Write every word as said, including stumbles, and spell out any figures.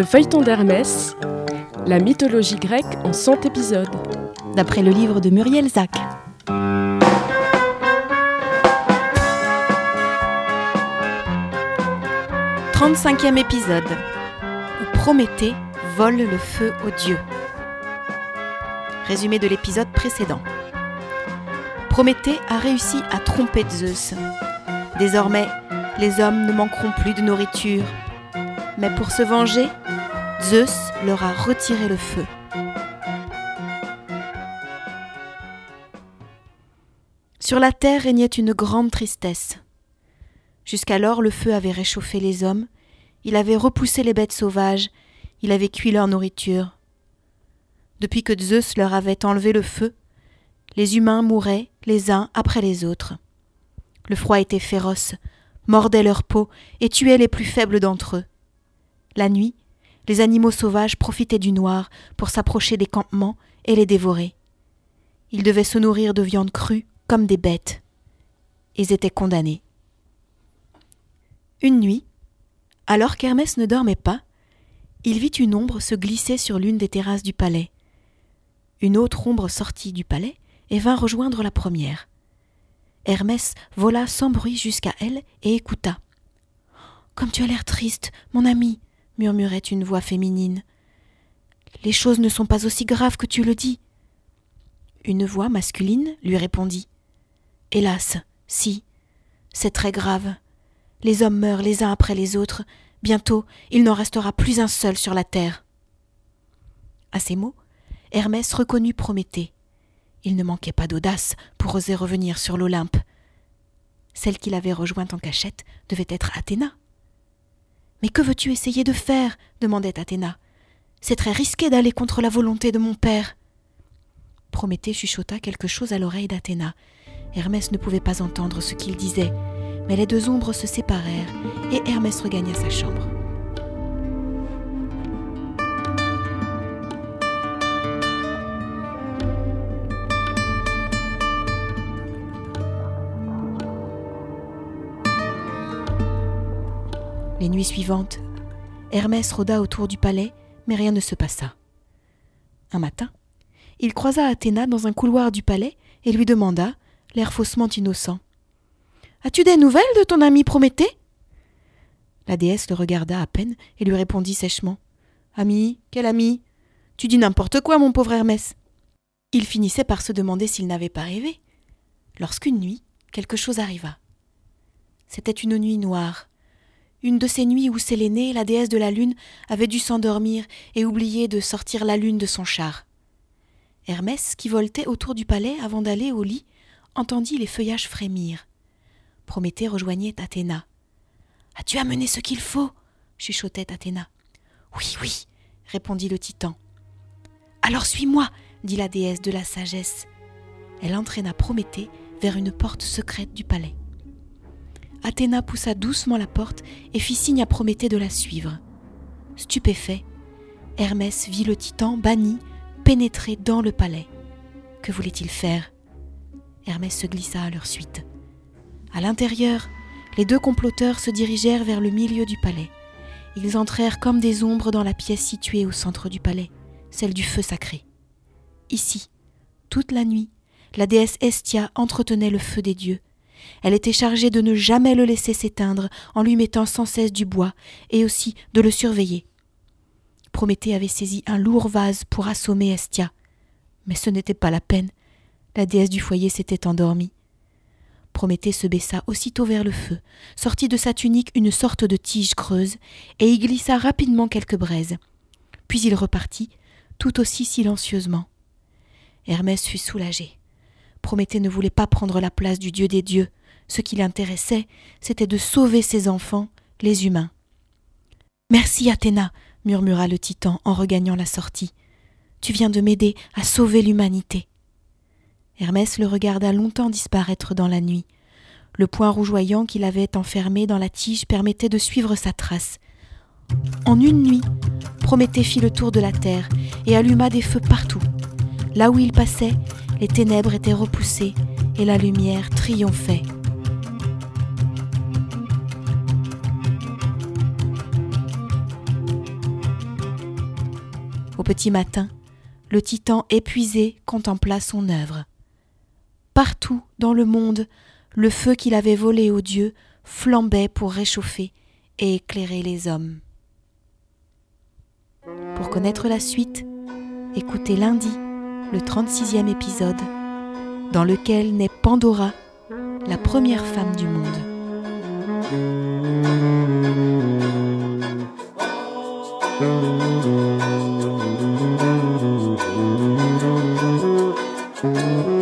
feuilleton d'Hermès, la mythologie grecque en cent épisodes. D'après le livre de Muriel Zac. trente-cinquième épisode, où Prométhée vole le feu aux dieux. Résumé de l'épisode précédent. Prométhée a réussi à tromper Zeus. Désormais, les hommes ne manqueront plus de nourriture. Mais pour se venger, Zeus leur a retiré le feu. Sur la terre régnait une grande tristesse. Jusqu'alors, le feu avait réchauffé les hommes, il avait repoussé les bêtes sauvages, il avait cuit leur nourriture. Depuis que Zeus leur avait enlevé le feu, les humains mouraient les uns après les autres. Le froid était féroce, mordait leur peau et tuait les plus faibles d'entre eux. La nuit, les animaux sauvages profitaient du noir pour s'approcher des campements et les dévorer. Ils devaient se nourrir de viande crue comme des bêtes. Ils étaient condamnés. Une nuit, alors qu'Hermès ne dormait pas, il vit une ombre se glisser sur l'une des terrasses du palais. Une autre ombre sortit du palais et vint rejoindre la première. Hermès vola sans bruit jusqu'à elle et écouta. « Comme tu as l'air triste, mon ami !» murmurait une voix féminine. « Les choses ne sont pas aussi graves que tu le dis. » Une voix masculine lui répondit. « Hélas, si, c'est très grave. Les hommes meurent les uns après les autres. Bientôt, il n'en restera plus un seul sur la terre. » À ces mots, Hermès reconnut Prométhée. Il ne manquait pas d'audace pour oser revenir sur l'Olympe. Celle qu'il avait rejointe en cachette devait être Athéna. « Mais que veux-tu essayer de faire ?» demandait Athéna. « C'est très risqué d'aller contre la volonté de mon père. » Prométhée chuchota quelque chose à l'oreille d'Athéna. Hermès ne pouvait pas entendre ce qu'il disait, mais les deux ombres se séparèrent et Hermès regagna sa chambre. Les nuits suivantes, Hermès rôda autour du palais, mais rien ne se passa. Un matin, il croisa Athéna dans un couloir du palais et lui demanda, l'air faussement innocent, « As-tu des nouvelles de ton ami Prométhée ?» La déesse le regarda à peine et lui répondit sèchement, « Ami, quel ami ? Tu dis n'importe quoi, mon pauvre Hermès !» Il finissait par se demander s'il n'avait pas rêvé, lorsqu'une nuit, quelque chose arriva. C'était une nuit noire. Une de ces nuits où Sélénée, la déesse de la lune, avait dû s'endormir et oublier de sortir la lune de son char. Hermès, qui voltait autour du palais avant d'aller au lit, entendit les feuillages frémir. Prométhée rejoignait Athéna. « As-tu amené ce qu'il faut ?» chuchotait Athéna. « Oui, oui, » répondit le titan. « Alors suis-moi » dit la déesse de la sagesse. Elle entraîna Prométhée vers une porte secrète du palais. Athéna poussa doucement la porte et fit signe à Prométhée de la suivre. Stupéfait, Hermès vit le titan banni pénétrer dans le palais. Que voulait-il faire ? Hermès se glissa à leur suite. À l'intérieur, les deux comploteurs se dirigèrent vers le milieu du palais. Ils entrèrent comme des ombres dans la pièce située au centre du palais, celle du feu sacré. Ici, toute la nuit, la déesse Hestia entretenait le feu des dieux. Elle était chargée de ne jamais le laisser s'éteindre en lui mettant sans cesse du bois et aussi de le surveiller. Prométhée avait saisi un lourd vase pour assommer Hestia. Mais ce n'était pas la peine. La déesse du foyer s'était endormie. Prométhée se baissa aussitôt vers le feu, sortit de sa tunique une sorte de tige creuse et y glissa rapidement quelques braises. Puis il repartit, tout aussi silencieusement. Hermès fut soulagé. Prométhée ne voulait pas prendre la place du dieu des dieux. Ce qui l'intéressait, c'était de sauver ses enfants, les humains. « Merci Athéna !» murmura le titan en regagnant la sortie. « Tu viens de m'aider à sauver l'humanité. » Hermès le regarda longtemps disparaître dans la nuit. Le poing rougeoyant qu'il avait enfermé dans la tige permettait de suivre sa trace. En une nuit, Prométhée fit le tour de la terre et alluma des feux partout. Là où il passait, les ténèbres étaient repoussées et la lumière triomphait. Au petit matin, le titan épuisé contempla son œuvre. Partout dans le monde, le feu qu'il avait volé aux dieux flambait pour réchauffer et éclairer les hommes. Pour connaître la suite, écoutez lundi le trente-sixième épisode, dans lequel naît Pandora, la première femme du monde. Thank you.